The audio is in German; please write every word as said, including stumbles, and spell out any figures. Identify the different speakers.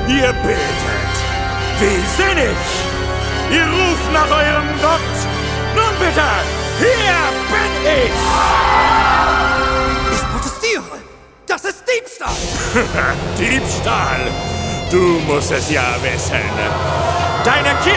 Speaker 1: Ihr betet. Wie sinnig! Ihr ruft nach eurem Gott. Nun bitte, hier bin ich!
Speaker 2: Ich protestiere! Das ist Diebstahl!
Speaker 1: Diebstahl! Du musst es ja wissen. Deine Kirche